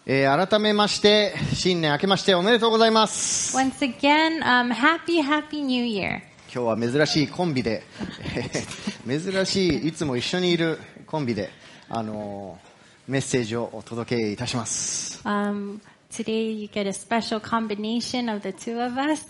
改めまして新年明けましておめでとうございます。 Once again, happy New Year. 今日は珍しいコンビで珍しいいつも一緒にいるコンビでメッセージをお届けいたします。 Today you get a special combination of the two of us.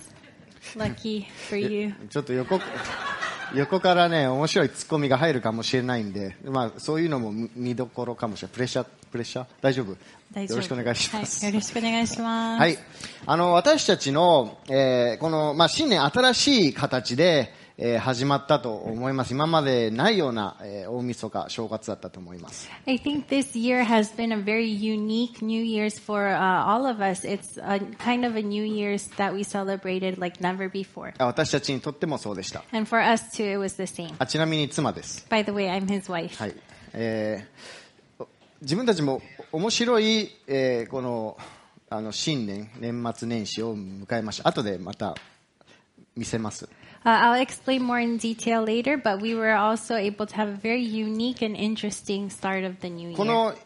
Lucky for you. ちょっと横からね面白いツッコミが入るかもしれないんで、まあそういうのも見どころかもしれない。プレッシャー大丈夫？よろしくお願いします。 はい、よろしくお願いします。 はい、私たちの、この新年新しい形で、始まったと思います。今までないような、大晦日正月だったと思います。 I think this year has been a very unique New Year's for all of us. It's a kind of a New Year's that we celebrated like never before. 私たちにとってもそうでした。 And for us too, it was the same. ちなみに妻です。 By the way, I'm his wife. はい。自分たちも面白い、この新年末年始を迎えました。後でまた見せます。 I'll explain more in detail later, but we were also able to have a very unique and interesting start of the new year. この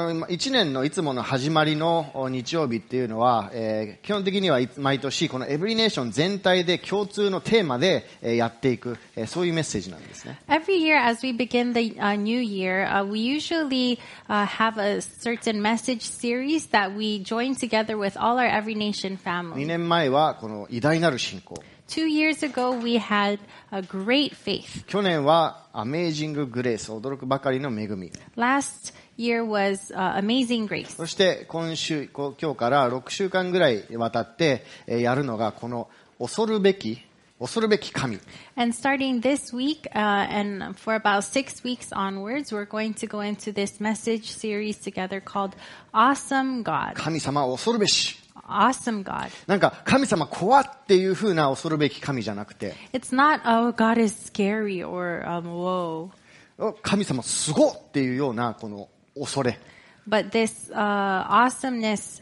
1年のいつもの始まりの日曜日っていうのは、基本的には毎年このエブリネーション全体で共通のテーマでやっていく、そういうメッセージなんですね。 Every year as we begin the new year, we usually have a certain message series that we join together with all our Every Nation family. 2年前はこの偉大なる信仰。 2 years ago, we had a great faith. 去年はアメージンググレース、驚くばかりの恵み。 Last year was Amazing Grace. そして今日から6週間ぐらいわたってやるのがこの恐るべき神。 And starting this week, and for about 6 weeks onwards, we're going to go into this message series together called Awesome God. 神様を恐るべし。 Awesome God. なんか神様怖っていう風な恐るべき神じゃなくて、 It's not, oh, God is scary or, whoa. 神様すごっていうようなこの恐れ。 But this awesomeness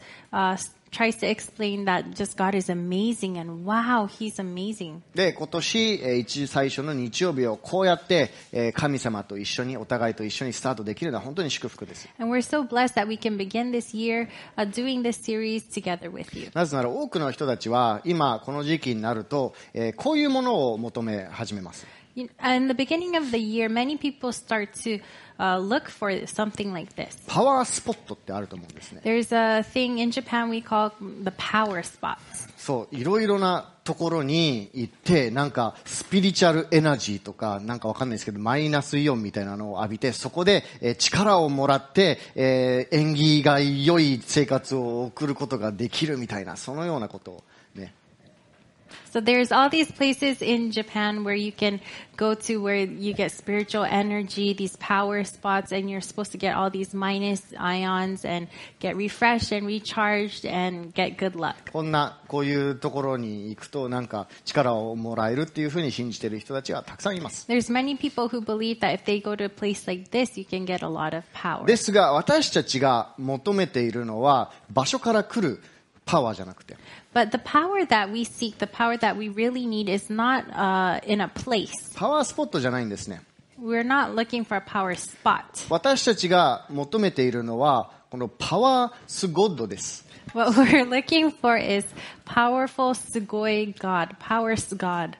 tries to explain that just God is amazing and wow, He's amazing. で、今年最初の日曜日をこうやって神様と一緒にお互いと一緒にスタートできるのは本当に祝福です。 And we're so blessed that we can begin this year doing this series together with you. なぜなら多くの人たちは今この時期になるとこういうものを求め始めます。 In the beginning of the year, many people start to look for something like this. パワースポットってあると思うんですね。 There's a thing in Japan we call the power spots. そう、いろいろなところに行ってなんかスピリチュアルエナジーとかなんかわかんないですけどマイナスイオンみたいなのを浴びてそこで力をもらって縁起が良い生活を送ることができるみたいなそのようなことをね。 So there's all these places in Japan where you can go to where you get spiritual energy, these power spots, and you're supposed to get all these minus ions and get refreshed and recharged and get good luck. こういうところに行くとなんか力をもらえるっていうふうに信じている人たちがたくさんいます。 There's many people who believe that if they go to a place like this, you can get a lot of power. ですが私たちが求めているのは場所から来るパワーじゃなくて。 But the power that we seek, the power that we really need is not in a place. パワースポットじゃないんですね。 We're not looking for a power spot. 私たちが求めているのはこのパワースゴッドです。 What we're looking for is powerful, sugoi God, powers God.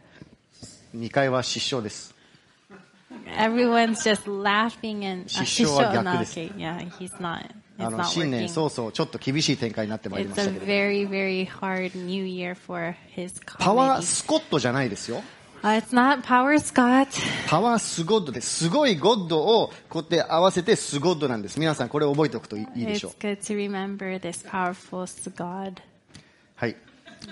2回は失笑です。 Everyone's just laughing and 失笑は逆です。 okay, yeah, he's not. 新年早々ちょっと厳しい展開になってまいりま It's し a たけど。 very, very hard new year for his パワー comedy. スコットじゃないですよ。 It's not power Scott. パワースゴッドです。すごいゴッドをこうやって合わせてスゴッドなんです。皆さんこれ覚えておくといいでしょう。 It's good to remember this powerful God. はい。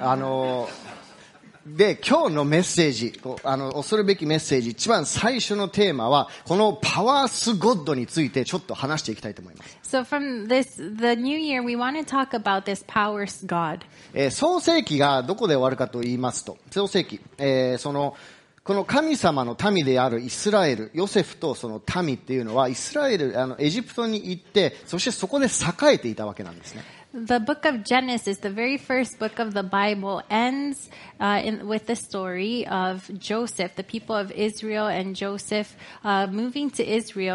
で、今日のメッセージ、恐るべきメッセージ、一番最初のテーマは、このパワースゴッドについてちょっと話していきたいと思います。 So from the new year, we want to talk about this powers God. 創世記がどこで終わるかと言いますと、創世記、この神様の民であるイスラエル、ヨセフとその民っていうのは、イスラエル、エジプトに行って、そしてそこで栄えていたわけなんですね。 The book of Genesis, the very first book of the Bible, ends with the story of Joseph, the people of Israel, and Joseph moving to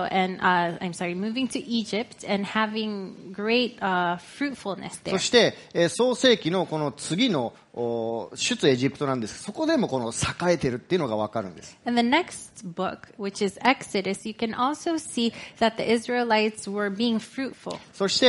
moving to Egypt and having great fruitfulness there. そして、創世記のこの次の出エジプトなんです。そこでもこの栄えてるっていうのがわかるんです。 In the next book, which is Exodus, you can also see that the Israelites were being fruitful. そして、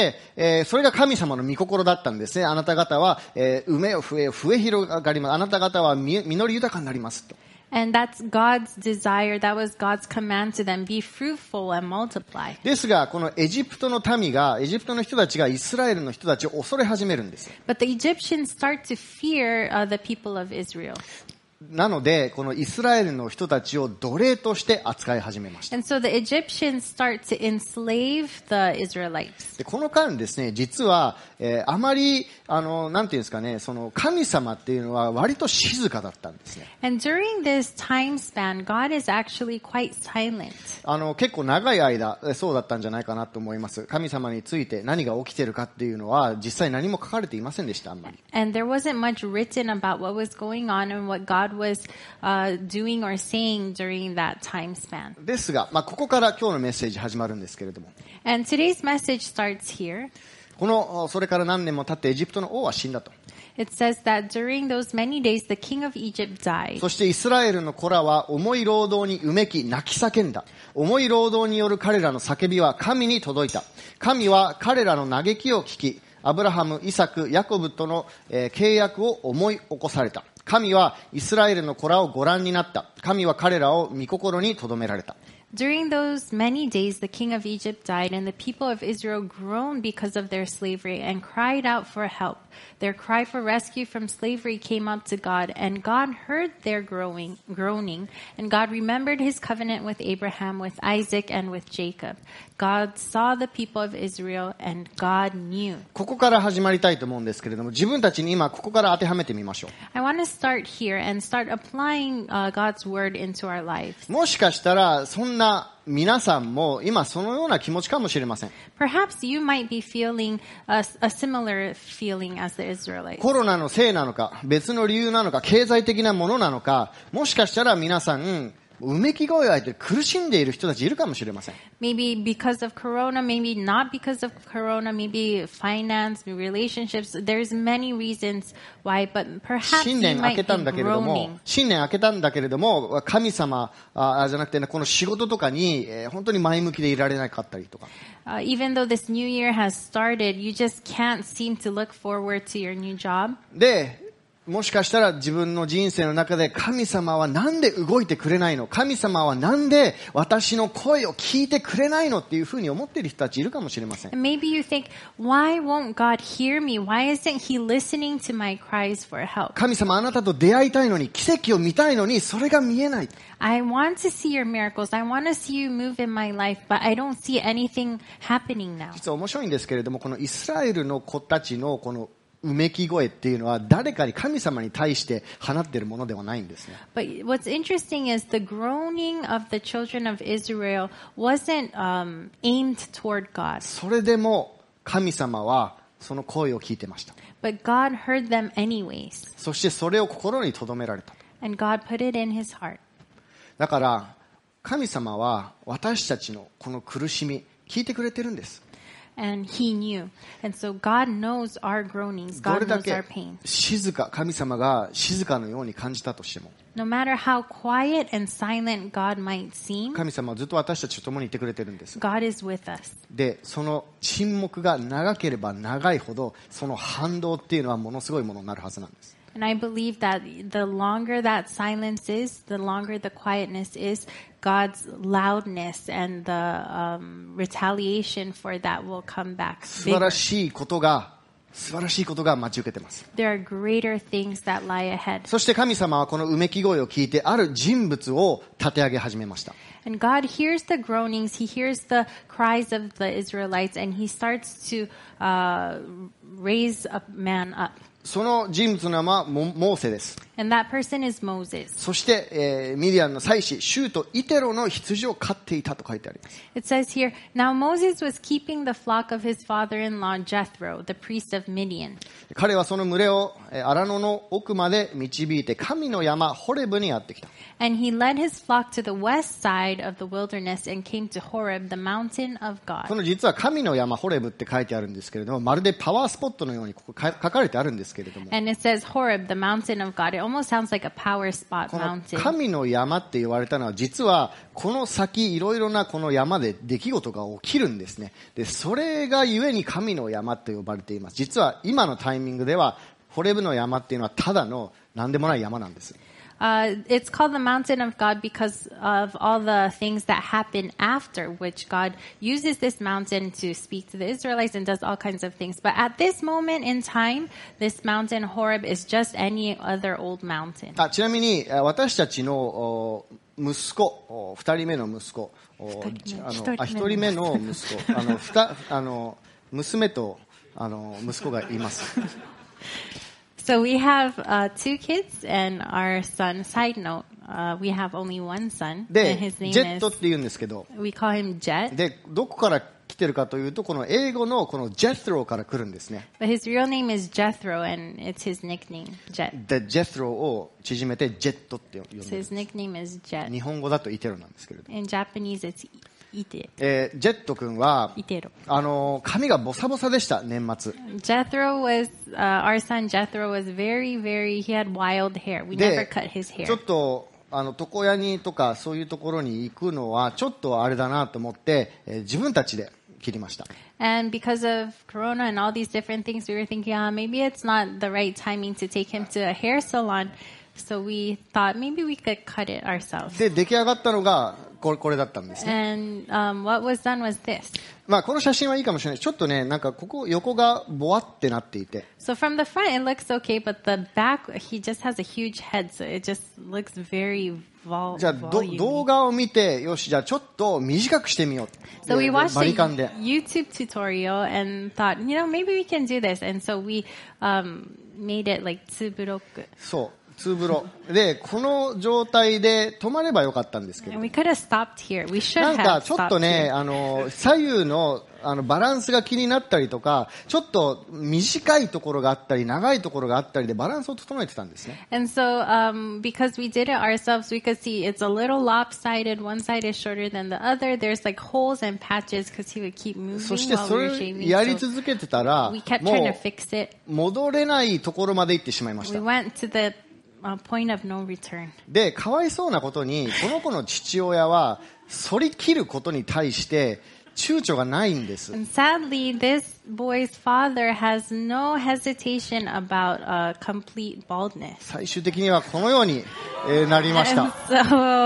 それが神様の御心だったんですね。あなた方は、埋めよ増え広がります。あなた方は実り豊かになりますと。 And that's God's desire. That was God's command to them. Be fruitful and multiply. ですが、このエジプトの民が、エジプトの人たちがイスラエルの人たちを恐れ始めるんです。 But the Egyptians start to fear the people of Israel. なので、このイスラエルの人たちを奴隷として扱い始めました。 And so the Egyptians start to enslave the Israelites. でこの間ですね、実は、あまり、なんていうんですかね、その神様っていうのは割と静かだったんですね。 And during this time span, God is actually quite silent. 結構長い間、そうだったんじゃないかなと思います。神様について何が起きてるかっていうのは、実際何も書かれていませんでした、あんまり。 And there wasn't much written about what was going on and what God was doing or saying during that time span. ですが、ここから今日のメッセージ始まるんですけれども。 And today's message starts here. それから何年も経ってエジプトの王は死んだと。 It says that during those many days, the king of Egypt died. そしてイスラエルの子らは重い労働にうめき泣き叫んだ。重い労働による彼らの叫びは神に届いた。神は彼らの嘆きを聞き、アブラハム、イサク、ヤコブとの、契約を思い起こされた。神はイスラエルの子らをご覧になった。神は彼らを御心に留められた。 During those many days, the king of Egypt died, and the people of Israel groaned because of their slavery and cried out for help. Their cry for rescue from slavery came up to God, and God heard their groaning, and God remembered his covenant with Abraham, with Isaac, and with Jacob. God saw the people of Israel, and God knew. ここから始まりたいと思うんですけれども、自分たちに今ここから当てはめてみましょう。 I want to start here and start applying God's word into our lives. もしかしたらそんな皆さんも今そのような気持ちかもしれません。 Perhaps you might be feeling a similar feeling as the Israelites. コロナのせいなのか、別の理由なのか、経済的なものなのか、もしかしたら皆さんうめき声を上げて苦しんでいる人たちいるかもしれません。 Maybe because of Corona, maybe not because of Corona, maybe finance, relationships. There's many reasons why, but perhaps you might be groaning. 新年明けたんだけれども、神様じゃなくて、この仕事とかに、本当に前向きでいられなかったりとか。 Even though this new year has started, you just can't seem to look forward to your new job. で、もしかしたら自分の人生の中で神様はなんで動いてくれないの？神様はなんで私の声を聞いてくれないのっていうふうに思っている人たちいるかもしれません。 Maybe you think, why won't God hear me? Why isn't He listening to my cries for help? 神様あなたと出会いたいのに、奇跡を見たいのに、それが見えない。 I want to see your miracles. I want to see you move in my life, but I don't see anything happening now. 実は面白いんですけれども、このイスラエルの子たちのこのうめき声っていうのは誰かに神様に対して放っているものではないんですね。 But what's interesting is the groaning of the children of Israel wasn't aimed toward God. それでも神様はその声を聞いてました。 But God heard them anyways. そしてそれを心に留められた。 And God put it in his heart. だから神様は私たちのこの苦しみ聞いてくれてるんです。 And he knew. And so God knows our groanings. どれ God だ knows け our pain. 神様が静かのように感じたとしても、 No matter how quiet and silent God might seem, 神様はずっと私たちと共にいてくれてるんです。 God is with us. で、その沈黙が長ければ長いほど、その反動っていうのはものすごいものになるはずなんです。 And I believe that the longer that silence is, the longer the quietness is, God's loudness and the retaliation for that will come back 素晴 bigger. らしいことが待ち受けてます。 There are greater things that lie ahead. そして神様はこのうめき声を聞いて、ある人物を立て上げ始めました。 And God hears the groanings, He hears the cries of the Israelites, and He starts to raise a man up. その人物の名はモーセです。 And that person is Moses. そして、ミディアンの妻子、シュート・イテロの羊を飼っていたと書いてあります。 It says here, Now Moses was keeping the flock of his father-in-law Jethro, the priest of Midian. 彼はその群れを荒野の奥まで導いて神の山ホレブにやってきた。 And he led his flock to the west side of the wilderness and came to Horeb, the mountain of こ God. の実は神の山ホレブって書いてあるんですけれども、まるでパワースポットのようにここ書かれてあるんですけれども、 And it says Horeb, the mountain of God. It almost sounds like a power spot この mountain. 神の山って言われたのは実はこの先いろいろなこの山で出来事が起きるんですね。で、それがゆえに神の山と呼ばれています。実は今のタイミングではホレブの山っていうのはただの何でもない山なんです。 It's called the mountain of God because of all the things that happen after, which God uses this mountain to speak to the Israelites and does all kinds of things. But at this moment in time, this mountain Horeb is just any other old mountain. ちなみに私たちの息子、2人目の息子、1人目の息子、娘と息子がいます。 So we have 2 kids and our son. Side note, we have only one son, で、 and his ジェ name ットっ is, て言うんですけど、 we call him Jet. で、どこから来てるかというと、この英語のこのジェスローから来るんですね。 But his real name is Jethro, and it's his nickname, Jet. で、ジェスローを縮めてジェットって呼んで So る。 his nickname is Jet. 日本語だとイテロなんですけれど。 In Japanese, it's Ite. ジェット君は、 Itero. 髪がボサボサでした、年末。 Jethro was, our son Jethro was he had wild hair. We never で、 cut his ちょっ hair. と、床屋にとかそういうところに行くのはちょっとあれだなと思って、自分たちで切りました。 And because of Corona and all these different things, we were thinking, maybe it's not the right timing to take him to a hair salon. So we thought maybe we could cut it ourselves. で、出来上がったのがこれだったんですね。 And what was done was this. まあこの写真はいいかもしれない。ちょっとね、なんかここ横がボワってなっていて。 So from the front it looks okay, but the back, he just has a huge head, so it just looks very じゃあ動画を見て、よし、じゃあちょっと短くしてみよう。 So we watched バリカンで。 a YouTube tutorial and thought, maybe we can do this. And so we made it like 2ブロック. そう。2ブロでこの状態で止まればよかったんですけど、 And we could have stopped here. We should なん have かちょっと stopped ね here. 左右のバランスが気になったりとか、ちょっと短いところがあったり長いところがあったりでバランスを整えてたんですね。 And so because we did it ourselves, we could see it's a little lopsided. One side is shorter than the other. There's like holes and patches because he would keep moving そして while そ we were れを shaving. やり So 続けてたら we kept も trying to う fix it. 戻れないところまで行ってしまいまし We た。 went to the point of no return. で、かわいそうなことにこの子の父親は反り切ることに対して躊躇がないんです。 And sadly, this boy's father has no hesitation about complete baldness. 最終的にはこのように、なりまし And た。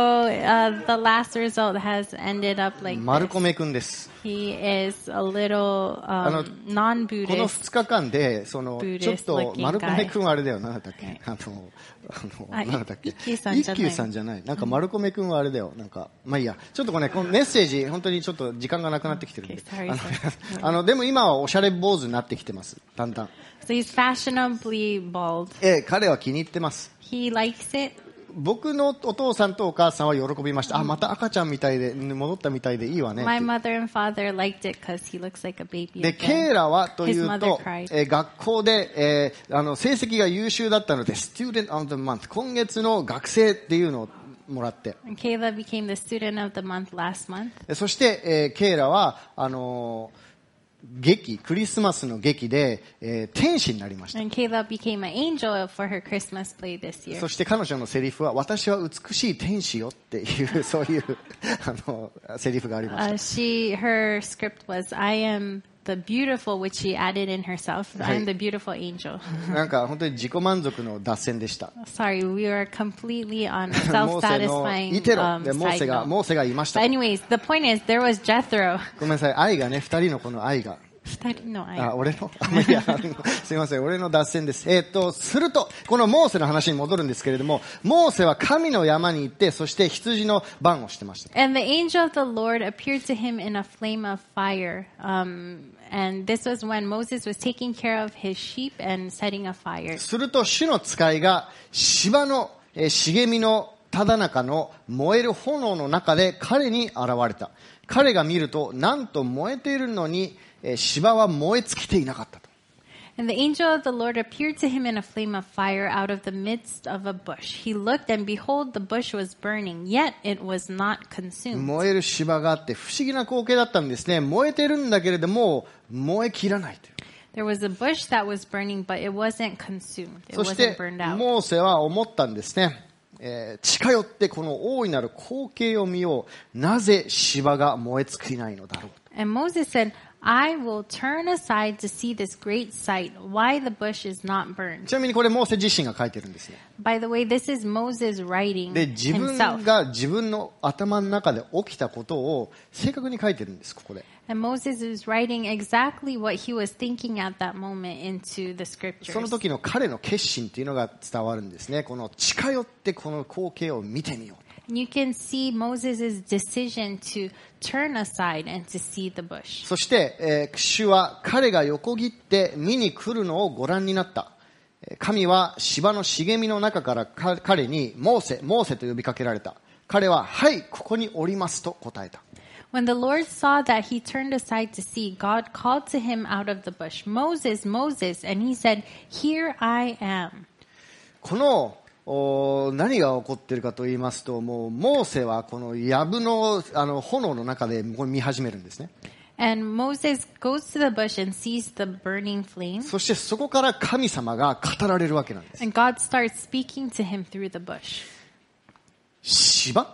so the last result has ended up like マル this. コメ君です。 He is a little この non-Buddhist. 2日間でちょっ Buddhist と looking マルコメ君はあれだよ、なんだったっけ、なんだったっけ、 一休さんじゃない一休さんじゃない、なんかマルコメ君はあれだよ、なんかまあいいや、ちょっとこのメッセージ本当にちょっと時間がなくなってきてるんで、 Okay, sorry, でも今はおしゃれ坊主になってきてます、だんだん。 So he's fashionably bald. 彼は気に入ってます。 He likes it. 僕のお父さんとお母さんは喜びました。あ、また赤ちゃんみたいで戻ったみたいでいいわね。 My mother and father liked it because he looks like a baby で、 again. ケイラはという His mother と、 cried. 学校で、成績が優秀だったので、Student of the Month、今月の学生っていうのをもらって。 And Kayla became the student of the month last month. そして、ケイラは、クリスマスの劇で、天使になりました。 And Kayla became an angel for her Christmas play this year. そして彼女のセリフは、私は美しい天使よっていう、そういう、セリフがありました。 Her script was, I am the beautiful, which she added in herself. I am the beautiful angel. なんか本当に自己満足の脱線でした。 Sorry, we were completely on モーセの self-satisfying イテロでモー side セが note. 言いました。 But anyways, the point is, there was Jethro. ごめんなさい、愛がね、二人のこの愛が。 二人の愛。 俺のいやすいません、俺の脱線です。すると、このモーセの話に戻るんですけれども、モーセは神の山に行って、そして羊の番をしてました。 And the angel of the Lord appeared to him in a flame of fire. And this was when Moses was taking care of his sheep and setting a fire. すると、主の使いが芝の茂みのただ中の燃える炎の中で彼に現れた。彼が見ると、なんと燃えているのに、芝は燃え尽きていなかったと。 And the angel of the Lord appeared to him in a flame of fire out of the midst of a bush. He looked, and behold, the bush was burning, yet it was not consumed. 燃える芝があって不思議な光景だったんですね。燃えているんだけれども、燃え切らないという。 There was a bush that was burning, but it wasn't consumed. It そして wasn't burned out. モーセは思ったんですね。近寄ってこの大いなる光景を見よう。なぜ芝が燃え尽きないのだろう。 And Moses said, I will turn aside to see this great sight, why the bush is not burned. ちなみにこれモーセ自身が書いてるんですね。 By the way, this is Moses writing で、自分 himself. が自分の頭の中で起きたことを正確に書いてるんです、ここで。 And Moses is writing exactly what he was thinking at that moment into the その scriptures. 時の彼の決心っていうのが伝わるんですね。この近寄ってこの光景を見てみよう。 You can see Moses' decision to turn aside and to see the bush. そして、主は彼が横切って見に来るのをご覧になった。神は芝の茂みの中から彼にモーセ、モーセと呼びかけられた。彼は、はい、ここにおりますと答えた。 When the Lord saw that he turned aside to see, God called to him out of the bush, Moses, Moses, and he said, Here I am. この何が起こっているかと言いますと、もうモーセはこの藪の炎の中で見始めるんですね。 And Moses goes to the bush and sees the burning flame. そしてそこから神様が語られるわけなんです。 And God starts speaking to him through the bush. 芝？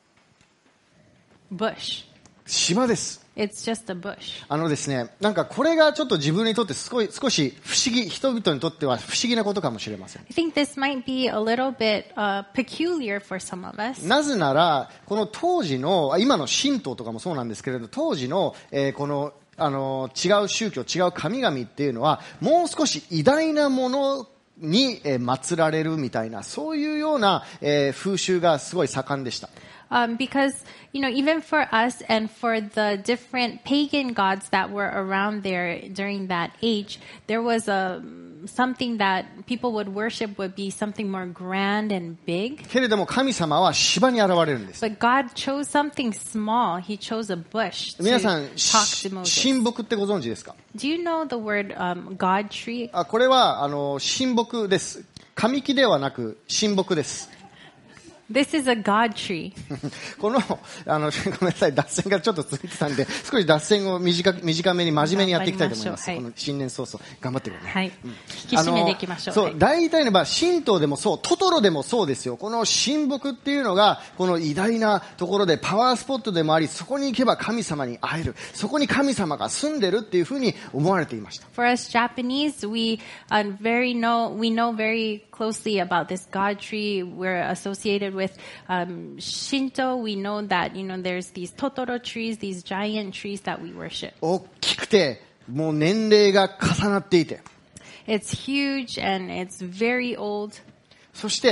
Bush. 芝です。 It's just a bush. ですね、なんかこれがちょっと自分にとって少し不思議、人々にとっては不思議なことかもしれません。 I think this might be a little bit peculiar for some of us. なぜなら、この当時の、今の神道とかもそうなんですけれど、当時の、この、違う宗教、違う神々っていうのは、もう少し偉大なものに、祀られるみたいな、そういうような、風習がすごい盛んでした。 Because, even for us and for the different pagan gods that were around there during that age, there was something that people would worship would be something more grand and big. けれども神様は芝に現れるんです。 But God chose something small. He chose a bush to 皆さん、 talk to Moses. 神木ってご存知ですか？ Do you know the word God tree? これは神木です。神木ではなく神木です。 This is a God tree. この、ごめんなさい、脱線がちょっと続いてたんで、少し脱線を短めに真面目にやっていきたいと思います。 はい、 この新年早々、頑張ってください。 はい。引き締めていきましょう。 そう、大体の場合、神道でもそう、トトロでもそうですよ。この神木っていうのが、この偉大なところでパワースポットでもあり、そこに行けば神様に会える。そこに神様が住んでるっていうふうに思われていました。 For us Japanese, we know very closely about this God tree. We're associated with Shinto. We know that, there's these Totoro trees, these giant trees that we worship. 大きくて、もう年齢が重なっていて。 It's huge and it's very old. そして、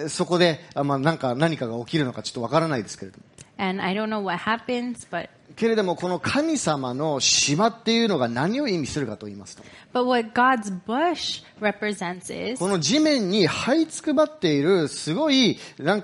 そこで、何かが起きるのかちょっとわからないですけれども。 And I don't know what happens, but けれどもこの神様の芝っていうのが何を意味するかと言いますと、 But what God's bush represents is この地面に這いつくばっているすごい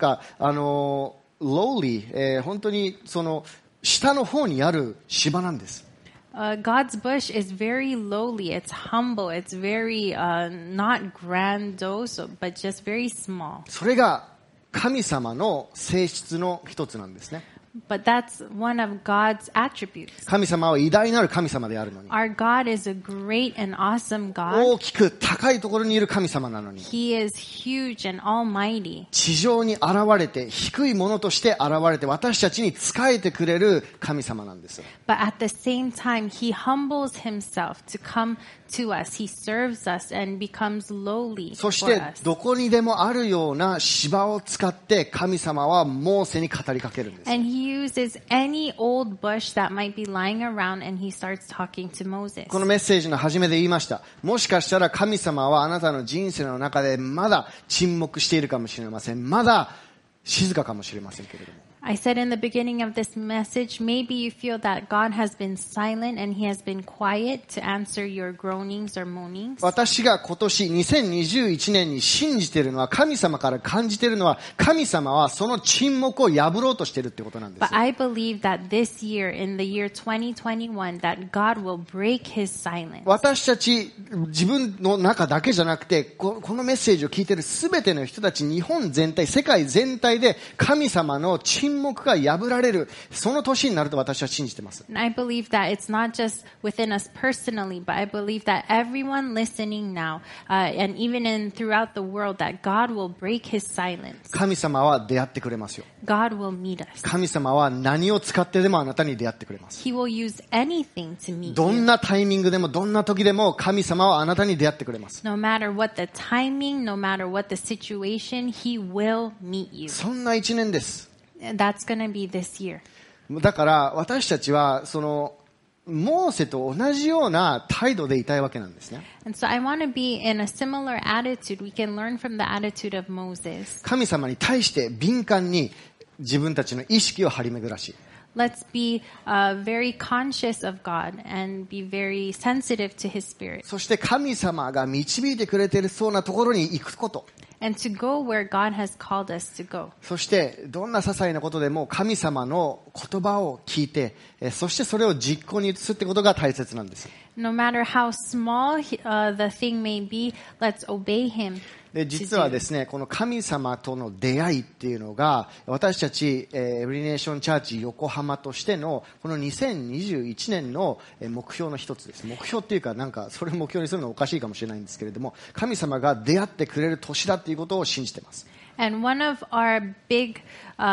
lowly、本当にその下の方にある芝なんです。 God's bush is very lowly. It's humble. It's very not grandiose, but just very small. それが神様の性質の一つなんですね。 But that's one of God's attributes. 神様は偉大なる神様であるのに、 Our God is a great and awesome 大 God. きく高いところにいる神様なのに、 He is huge and almighty. 地上に現れて低いものとして現れて私たちに仕えてくれる神様なんです。 But at the same time, He humbles Himself to come to us. He serves us and becomes lowly そし for て us. どこにでもあるような芝を使って神様はモーセに語りかけるんです。 And He he uses any old bush that might be lying around and he starts talking to Moses. このメッセージの初めで言いました。もしかしたら神様はあなたの人生の中でまだ沈黙しているかもしれません。まだ静かかもしれませんけれども。 I said in the beginning of this message, maybe you feel that God has been silent and he has been quiet to answer your groanings or moanings. 私が今年2021年に信じているのは、神様から感じているのは、神様はその沈黙を破ろうとしているってことなんです。 But I believe that this year, in the year 2021, that God will break his silence. 私たち自分の中だけじゃなくて、このメッセージを聞いているすべての人たち、日本全体、世界全体で神様の沈黙が破られる、その年になると私は信じています。 And I believe that it's not just within us personally, but I believe that everyone listening now, and even throughout the world, that God will break his silence. 神様は出会ってくれますよ。 God will meet us. 神様は何を使ってでもあなたに出会ってくれます。 He will use anything to meet どん you. なタイミングでもどんな時でも神様はあなたに出会ってくれます。 No matter what the timing, no matter what the situation, he will meet you. そんな一年です。 That's going to be this year. だから私たちはそのモーセと同じような態度でいたいわけなんですね。 And so I want to be in a similar attitude. We can learn from the attitude of Moses. 神様に対して敏感に自分たちの意識を張り巡らし、 Let's be very conscious of God and be very sensitive to his spirit. そして神様が導いてくれているそうなところに行くこと、 And to go where God has called us to go. そしてどんな些細なことでも神様の言葉を聞いて、そしてそれを実行に移すってことが大切なんです。 No matter how small the thing may be, let's obey him. で実はですね、この神様との出会いっていうのが私たちエブリネーションチャーチ横浜としてのこの2021年の目標の一つです。目標っていうかなんかそれを目標にするのはおかしいかもしれないんですけれども、神様が出会ってくれる年だっていうことを信じています。 And one of our big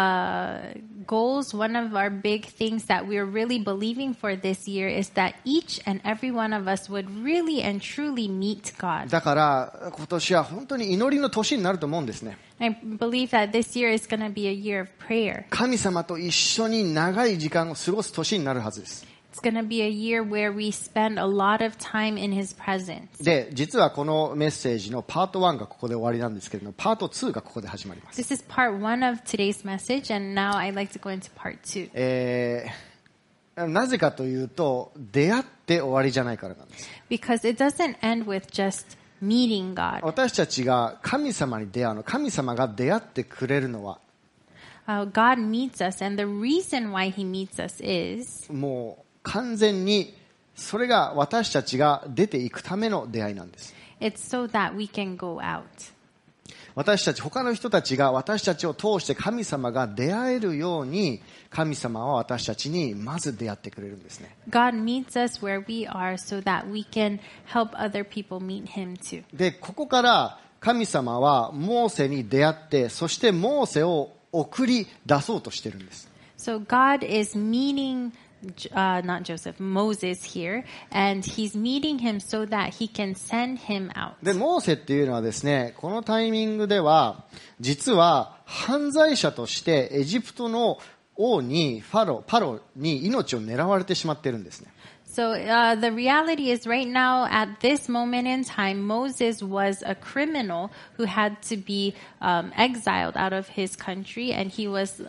goals, one of our big things that we're really believing for this year is that each and every one of us would really and truly meet God. だから今年は本当に祈りの年になると思うんですね。 I believe that this year is going to be a year of prayer. 神様と一緒に長い時間を過ごす年になるはずです。 It's going to be a year where we spend a lot of time in His presence. で、実はこのメッセージのパート1がここで終わりなんですけれども、パート2がここで始まります。 This is part 1 of today's message, and now I'd like to go into part 2. なぜかというと、出会って終わりじゃないからなんです。 Because it doesn't end with just meeting God. 私たちが神様に出会うの、神様が出会ってくれるのは、 God meets us, and the reason why He meets us is もう完全にそれが私たちが出ていくための出会いなんです。 it's so that we can go out. 私たち、他の人たちが私たちを通して神様が出会えるように、神様は私たちにまず出会ってくれるんですね。 God meets us where we are so that we can help other people meet Him too. で、ここから神様はモーセに出会って、そしてモーセを送り出そうとしてるんです。 So God is meeting not Joseph, Moses here, and he's meeting him so that he can send him out. で、モーセっていうのはですね、このタイミングでは、実は犯罪者としてエジプトの王に、パロに命を狙われてしまっているんですね。 So the reality is right now at this moment in time, Moses was a criminal who had to be exiled out of his country, and he was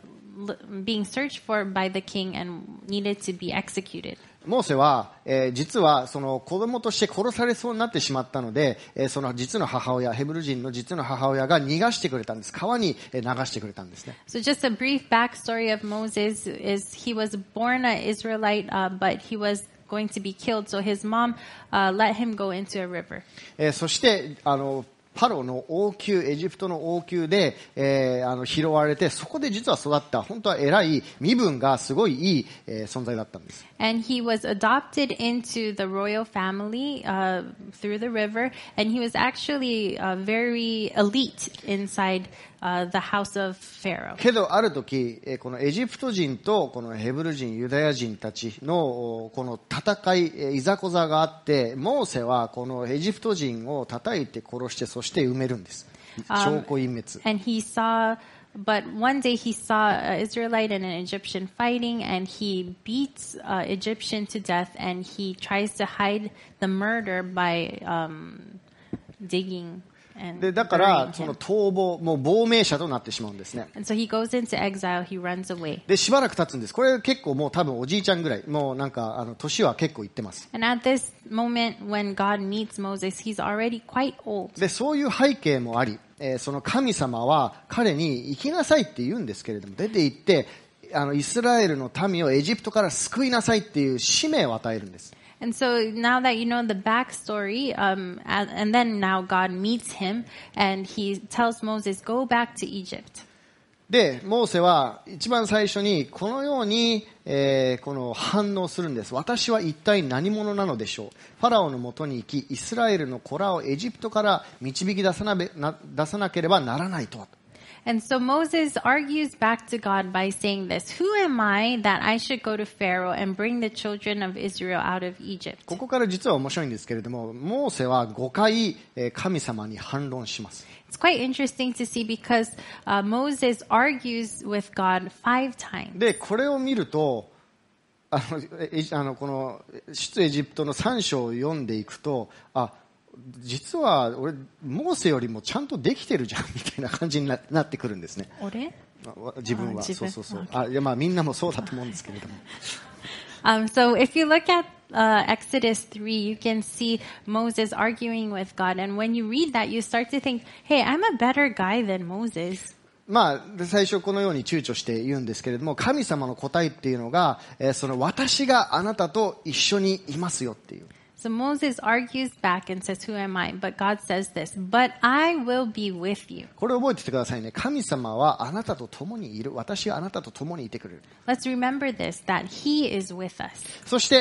being searched for by the king and needed to be executed. モーセは、実はその子供として殺されそうになってしまったので、その実の母親、ヘブル人の実の母親が逃がしてくれたんです。川に流してくれたんですね。 So just a brief backstory of Moses is he was born an Israelite, but he was going to be killed. So his mom let him go into a river. そしてパロの王宮、エジプトの王宮で、拾われて、そこで実は育った本当は偉い身分がすごいいい、存在だったんです。 And he was adopted into the royal family through the river, and he was actually very elite inside the house of Pharaoh. けどある時、このエジプト人とこのヘブル人、ユダヤ人たちのこの戦い、いざこざがあって、モーセはこのエジプト人を叩いて殺して、そして埋めるんです。証拠隠滅。 And he saw But one day he saw an Israelite and an Egyptian fighting, and he beats Egyptian to death, and he tries to hide the murder by digging and で、だか burying ら、その him. 逃亡、もう亡命者となってしまうんですね。 And so he goes into exile, he runs away. で、しばらく経つんです。これ結構もう多分おじいちゃんぐらい、もうなんか、年は結構いってます。 And at this moment when God meets Moses, he's already quite old. で、そういう背景もあり、その神様は彼に行きなさいって言うんですけれども、出て行って、イスラエルの民をエジプトから救いなさいっていう使命を与えるんです。 And so now that you know the backstory, and then now God meets him and he tells Moses, go back to Egypt. で、モーセは一番最初にこのように、この反応するんです。私は一体何者なのでしょう。ファラオのもとに行き、イスラエルの子らをエジプトから導き出さなければならないとは。 And so Moses argues back to God by saying this, who am I that I should go to Pharaoh and bring the children of Israel out of Egypt? ここから実は面白いんですけれども、モーセは5回神様に反論します。 It's quite interesting to see because Moses argues with God 5 times. で、これを見ると、この出エジプトの3章を読んでいくと、実は俺モーセよりもちゃんとできてるじゃんみたいな感じに なってくるんですね。 俺？ 自分は。 自分。 そう。いや、まあみんなもそうだと思うんですけれども。 So if you look at Exodus 3, you can see Moses arguing with God. And when you read that, you start to think, hey, I'm a better guy than Moses. まあ、最初このように躊躇して言うんですけれども、神様の答えっていうのが、その私があなたと一緒にいますよっていう。 So Moses argues back and says, who am I? But God says this, but I will be with you. これ覚えててくださいね。神様はあなたと共にいる。私はあなたと共にいてくれる。 Let's remember this, that He is with us. そして、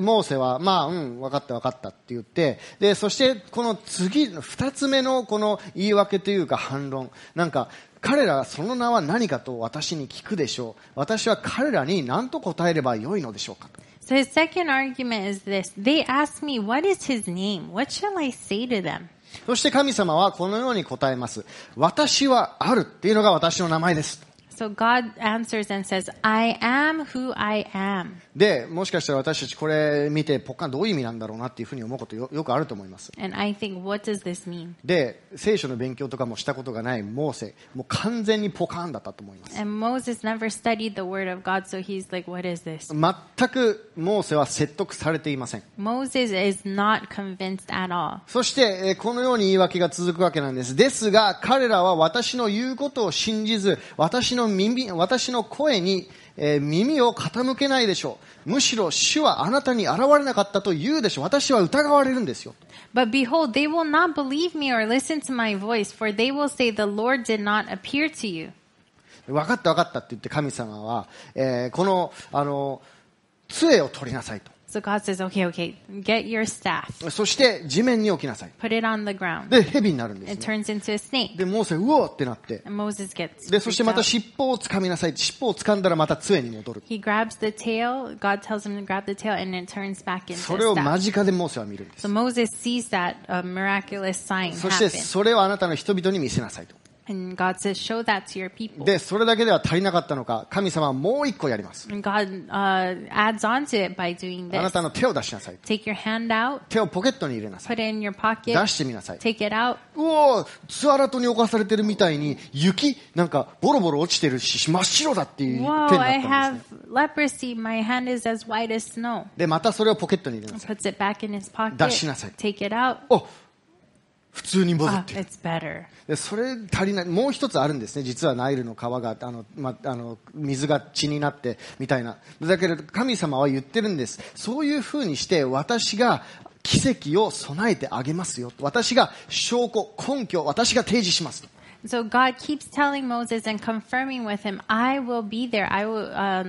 モーセは、分かったって言って、で、そしてこの次の二つ目のこの言い訳というか反論。なんか、彼らはその名は何かと私に聞くでしょう。私は彼らに何と答えればよいのでしょうかと。 So his second argument is this. They ask me, what is his name? What shall I say to them? そして神様はこのように答えます。私はあるっていうのが私の名前です。 So God answers and says, I am who I am. で、もしかしたら私たちこれ見てポカンどういう意味なんだろうなっていうふうに思うこと よくあると思います。 And I think, what does this mean? で、聖書の勉強とかもしたことがないモーセ、もう完全にポカンだったと思います。 And Moses never studied the word of God, so he's like, what is this? 全くモーセは説得されていません。 Moses is not convinced at all. そして、このように言い訳が続くわけなんです。ですが、彼らは私の言うことを信じず、私の声に、耳を傾けないでしょう。むしろ主はあなたに現れなかったと言うでしょう。私は疑われるんですよ。 But behold, they will not believe me or listen to my voice, for they will say, the Lord did not appear to you. 分かったって言って神様は、この、杖を取りなさいと。 So God says, okay, get your staff. そして地面に置きなさい。 Put it on the ground. で、蛇になるんです、ね。 It turns into a snake. で、モーセ、うおーってなって。 And Moses gets で、そしてまた freaked out. 尻尾を掴みなさい。尻尾を掴んだらまた杖に戻る。 He grabs the tail. God tells him to grab the tail, and it turns back into そ a れを間 staff. 近でモーセは見るんです So。Moses sees that miraculous sign そして happen. それをあなたの人々に見せなさいと。 And God says, show that to your people. で、それだけでは足りなかったのか、神様はもう一個やります。 And God adds on to it by doing あな this. たの手を出しなさい。 Take your hand out, 手をポケットに入れなさい。 put it in your pocket, 出してみなさい。 take it out. うおー、ツアラトに侵されてるみたいに、雪、なんかボロボロ落ちてるし、真っ白だっていう手に Whoa, な I ったんですね。 have leprosy. My hand is as white as snow. で、またそれをポケットに入れなさい。 Puts it back in his pocket. 出しなさい。 Take it out. お、普通に戻 Ah, ってる。 it's better. で、それ足りない。もう一つあるんですね。実はナイルの川が、水が血になってみたいな。だけど神様は言ってるんです。そういう風にして私が奇跡を備えてあげますよ。私が証拠、根拠、私が提示します。 So God keeps telling Moses and confirming with him, I will be there.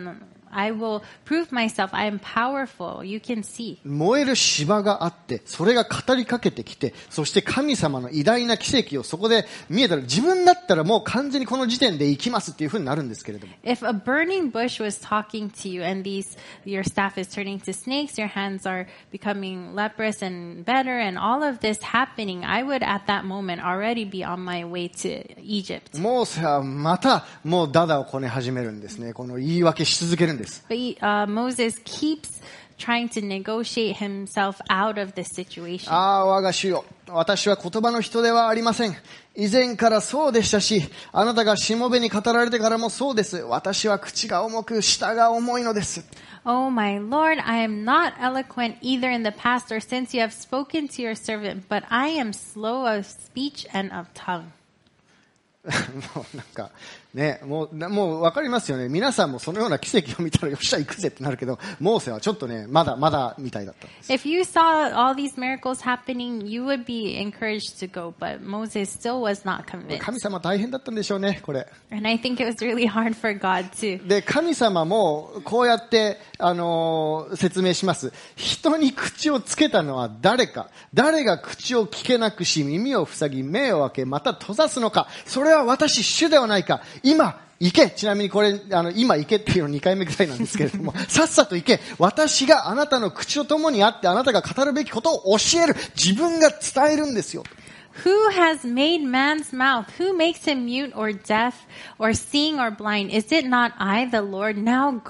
I will prove myself. I am powerful. You can see. 燃える芝があって、それが語りかけてきて、そして神様の偉大な奇跡をそこで見えたら、自分だったらもう完全にこの時点で生きますっていう風になるんですけれども。 If a burning bush was talking to you and your staff is turning to snakes, your hands are becoming leprous and better, and all of this happening, I would at that moment already be on my way to Egypt. モーセはまたもうダダをこね始めるんですね。この言い訳し続けるんです。 But Moses keeps trying to negotiate himself out of this situation. 我が主よ、私は言葉の人ではありません。以前からそうでしたし、あなたがしもべに語られてからもそうです。私は口が重く、舌が重いのです。 Oh my Lord, I am not eloquent either in the past or since you have spoken to your servant, but I am slow of speech and of tongue. もうなんかね、もうわかりますよね。皆さんもそのような奇跡を見たらよっしゃ行くぜってなるけど、モーセはちょっとね、まだまだみたいだったんです。 If you saw all these miracles happening, you would be encouraged to go, but Moses still was not convinced. 神様大変だったんでしょうね、これ。 And I think it was really hard for God too. で、神様もこうやって説明します。人に口をつけたのは誰か、誰が口を聞けなくし、耳を塞ぎ、目を開け、また閉ざすのか。それは私主ではないか。今行け。ちなみにこれ今行けっていうの2回目くらいなんですけれども、さっさと行け。私があなたの口と共にあって、あなたが語るべきことを教える。自分が伝えるんですよ。 Who has made man's mouth? Who makes him mute or deaf or seeing or blind? Is it not I, the Lord? Now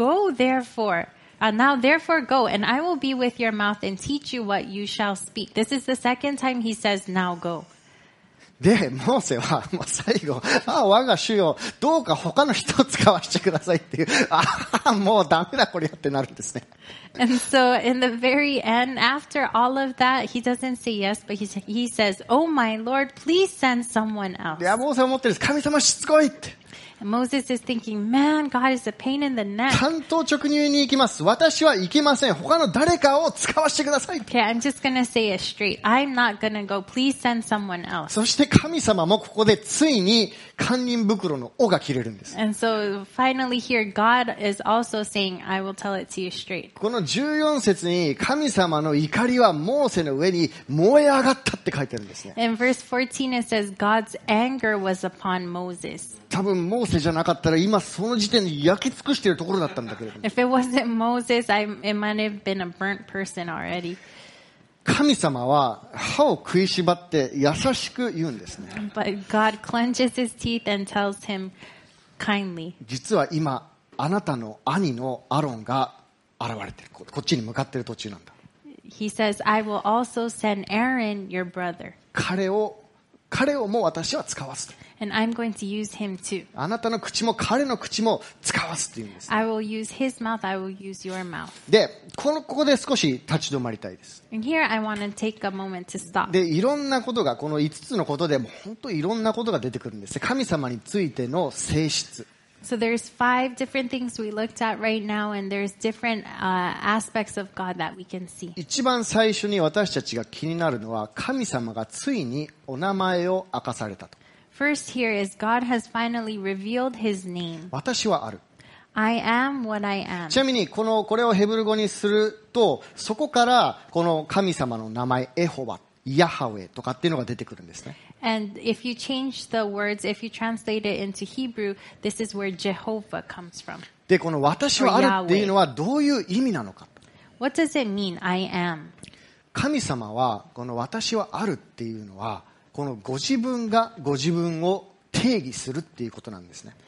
therefore go, and I will be with your mouth and teach you what you shall speak. This is the second time he says, now go. で、モーセはもう最後、我が主よ、どうか他の人を使わせてくださいっていう、もうダメだこれやってなるんですね。 And so in the very end, after all of that, he doesn't say yes, but he says, oh my Lord, please send someone else. で、モーセは思ってるんです。神様しつこいって。 And Moses is thinking, man, God is a pain in the neck. 単刀直入に行きます。私は行きません。他の誰かを使わせてください。 Okay, I'm just going to say it straight. I'm not going to go. Please send someone else. そして神様もここでついに堪忍袋の尾が切れるんです。 And so finally here, God is also saying, I will tell it to you straight. この14節に神様の怒りはモーセの上に燃え上がったって書いてあるんですね。 In verse 14 it says, God's anger was upon Moses. 多分モーセじゃなかったら今その時点で焼き尽くしているところだったんだけれども。 If it wasn't Moses, it might have been a burnt person already. 神様は歯を食いしばって優しく言うんですね。 But God clenches his teeth and tells him kindly. 実は今あなたの兄のアロンが現れている。こっちに向かっている途中なんだ。 He says, I will also send Aaron, your brother. 彼をも私は使わす。 And I'm going to use him too. あなたの口も彼の口も使わすっていうんです。 I will use his mouth, I will use your mouth. で、ここで少し立ち止まりたいです。 And here I want to take a moment to stop. で、いろんなことが、この5つのことでも本当にいろんなことが出てくるんです。神様についての性質。 So there's 5 different things we looked at right now, and there's different aspects of God that we can see. 一番最初に私たちが気になるのは、神様がついにお名前を明かされたと。 First here is God has finally revealed his name. 私はある。 I am what I am. ちなみにこれをヘブル語にすると、そこからこの神様の名前、エホバ、ヤハウェとかっていうのが出てくるんですね。 And if you change the words, if you translate it into Hebrew, this is where Jehovah comes from. で、この私はあるっていうのはどういう意味なのか。 What does it mean, I am? 神様はこの私はあるっていうのは、このご自分がご自分を定義するっていうことなんですね。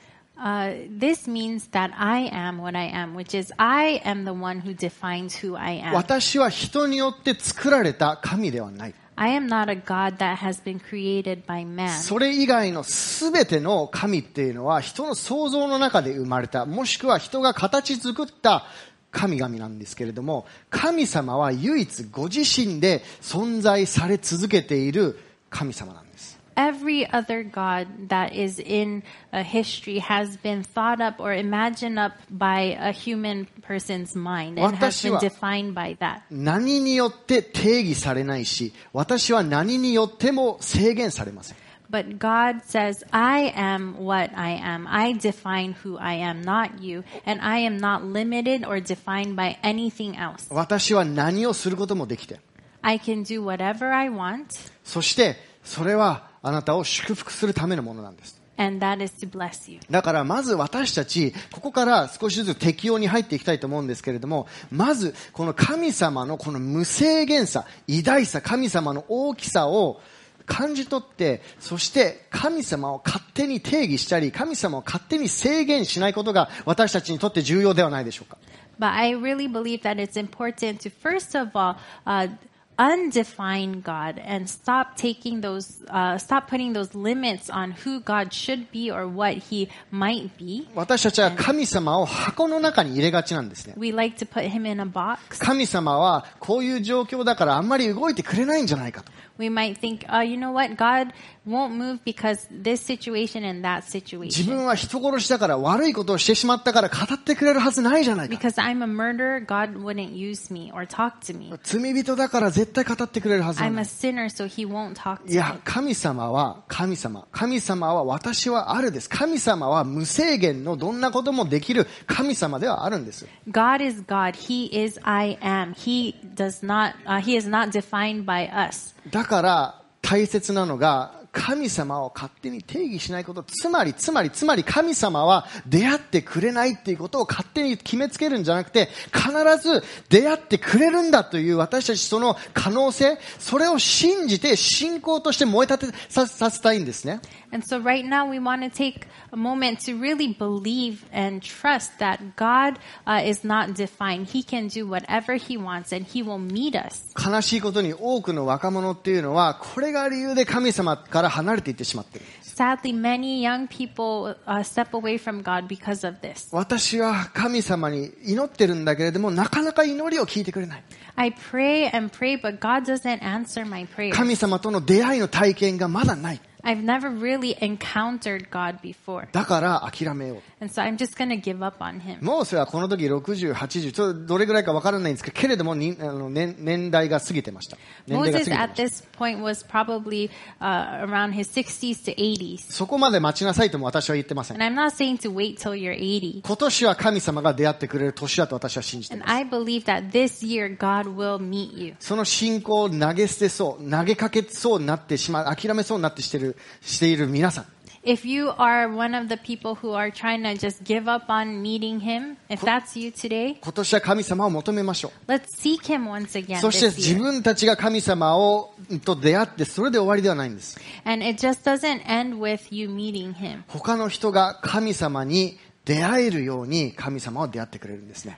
This means that I am what I am, which is I am the one who defines who I am. 私は人によって作られた神ではない。 I am not a God that has been created by man. それ以外のすべての神っていうのは人の創造の中で生まれた、もしくは人が形作った神々なんですけれども、神様は唯一ご自身で存在され続けている神様なんです。 Every other God that is in history has been thought up or imagined up by a human person's mind and has been defined by that. 何によって定義されないし、私は何によっても制限されません。 But God says, I am what I am. I define who I am, not you. And I am not limited or defined by anything else. 私は何をすることもできて、 I can do whatever I want, そしてそれはあなたを祝福するためのものなんです。 and that is to bless you. だからまず私たち、ここから少しずつ適用に入っていきたいと思うんですけれども、まずこの神様のこの無制限さ、偉大さ、神様の大きさを感じ取って、そして神様を勝手に定義したり、神様を勝手に制限しないことが私たちにとって重要ではないでしょうか。 But I really believe that it's important to, first of all, undefine God and stop putting those limits on who God should be or what He might be. 私たちは神様を箱の中に入れがちなんですね。 We like to put Him in a box. 神様はこういう状況だからあんまり動いてくれないんじゃないかと。 We might think, you know what, God won't move because this situation and that 自 situation. 分は人殺しだから悪いことをしてしまったから語ってくれるはずないじゃないか。 Because I'm a murderer, God wouldn't use me or talk to me. 罪人だから絶対語ってくれるはずは I'm な a い。 sinner, so He won't talk い to や me. 神様は神様。神様は私はあるです。神様は無制限のどんなこともできる神様ではあるんです。 God is God. He is I am. He is not defined by us. だから大切なのが神様を勝手に定義しないこと。つまり神様は出会ってくれないっていうことを勝手に決めつけるんじゃなくて、必ず出会ってくれるんだという私たちその可能性、それを信じて信仰として燃え立てさせたいんですね。 And so right now we want to take a moment to really believe and trust that God is not defined. He can do whatever He wants and He will meet us. 悲しいことに多くの若者っていうのはこれが理由で神様から離れていってしまっている。 Sadly, many young people step away from God because of this. 私は神様に祈ってるんだけれどもなかなか祈りを聞いてくれない。 I pray and pray, but God doesn't answer my prayers. 神様との出会いの体験がまだない。 I've never really encountered God before. だから諦めよう。 And so I'm just going to give up on Him. モーセはこの時60、80、ちょっとどれぐらいかわからないんですけれども、年代が過ぎてました。年齢が過ぎ Moses てま at した。 this point was probably around his 60s to 80s. そこまで待ちなさいとも私は言ってません。 And I'm not saying to wait till you're 80. 今年は神様が出会ってくれる年だと私は信じてい And ます。 I believe that this year God will meet you. その信仰を投げ捨てそう、投げかけそうになってしまう、諦めそうになってしている皆さん。 If you are one of the people who are trying to just give up on meeting Him, if that's you today, 今年は神様を求めましょう。 let's seek Him once again そして this 自 year. 分たちが神様と出会ってそれで終わりではないんです。 And it just doesn't end with you meeting Him. 他の人が神様に出会えるように神様を出会ってくれるんですね。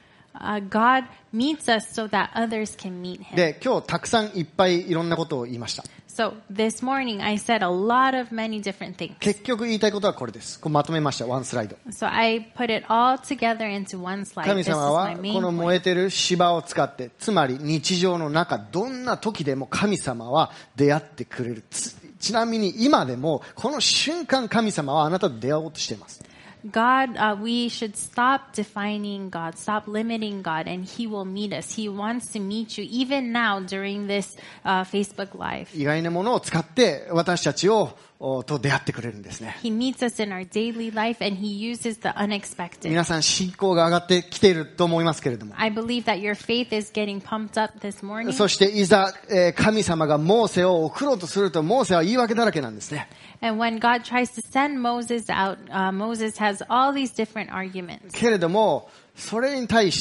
God meets us so that others can meet Him. で、今日たくさんいっぱいいろんなことを言いました。 So this morning I said a lot of many different things. 結局言いたいことはこれです。これまとめました。ワンスライド。 So I put it all together into one slide. 神 This is 様は my この main 燃え point. てる芝を使って、つまり日常の中、どんな時でも神様は出会ってくれる。ちなみに今でもこの瞬間神様はあなたと出会おうとしています。 God, we should stop defining God, stop limiting God, and He will meet us. He wants to meet you even now during this Facebook Live. 意外なものを使って私たちと出会ってくれるんですね。 He meets us in our daily life, and He uses the unexpected. 皆さん信仰が上がってきていると思いますけれども。 I believe that your faith is getting pumped up this morning. そしていざ、神様がモーセを送ろうとするとモーセは言い訳だらけなんですね。 And when God tries to send Moses out, Moses has all these different arguments. けれども、それに対して、